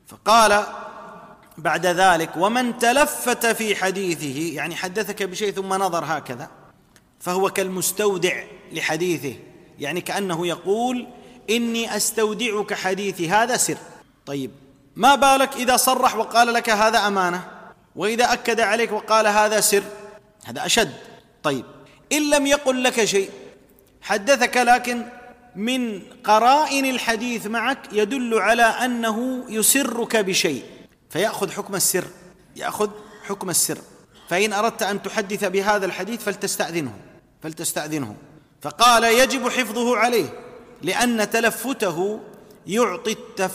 فقال بعد ذلك: ومن تلفت في حديثه، يعني حدثك بشيء ثم نظر هكذا، فهو كالمستودع لحديثه، يعني كأنه يقول: إني أستودعك حديثي، هذا سر. طيب، ما بالك إذا صرح وقال لك هذا أمانة، وإذا أكد عليك وقال هذا سر، هذا أشد. طيب، إن لم يقل لك شيء، حدثك لكن من قرائن الحديث معك يدل على أنه يسرك بشيء، فيأخذ حكم السر، يأخذ حكم السر. فإن أردت أن تحدث بهذا الحديث فلتستأذنه. فقال: يجب حفظه عليه، لأن تلفته يعطي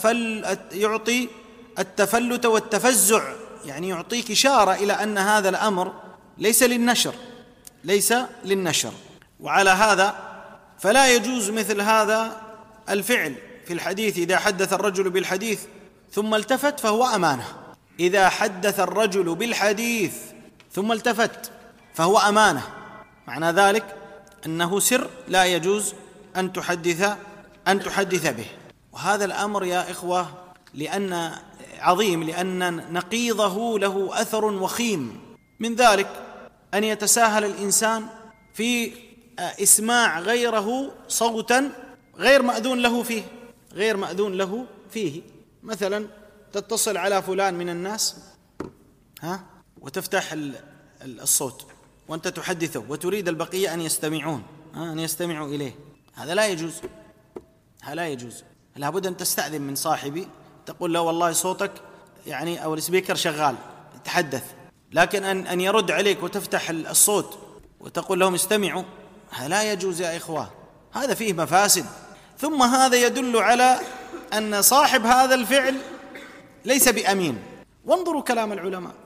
التفلت والتفزع، يعني يعطيك إشارة إلى أن هذا الأمر ليس للنشر. وعلى هذا فلا يجوز مثل هذا الفعل في الحديث. إذا حدث الرجل بالحديث ثم التفت فهو أمانة. إذا حدث الرجل بالحديث ثم التفت فهو أمانة، معنى ذلك أنه سر لا يجوز أن تحدث به. وهذا الأمر يا إخوة عظيم، لأن نقيضه له أثر وخيم. من ذلك أن يتساهل الإنسان في إسماع غيره صوتا غير مأذون له فيه. مثلا تتصل على فلان من الناس وتفتح الصوت وأنت تحدثه وتريد البقية أن يستمعوا إليه، هذا لا يجوز. لابد أن تستأذن من صاحبي، تقول له: والله صوتك يعني أو السبيكر شغال، تحدث. لكن أن يرد عليك وتفتح الصوت وتقول لهم استمعوا، هذا لا يجوز يا إخوة، هذا فيه مفاسد. ثم هذا يدل على أن صاحب هذا الفعل ليس بأمين. وانظروا كلام العلماء،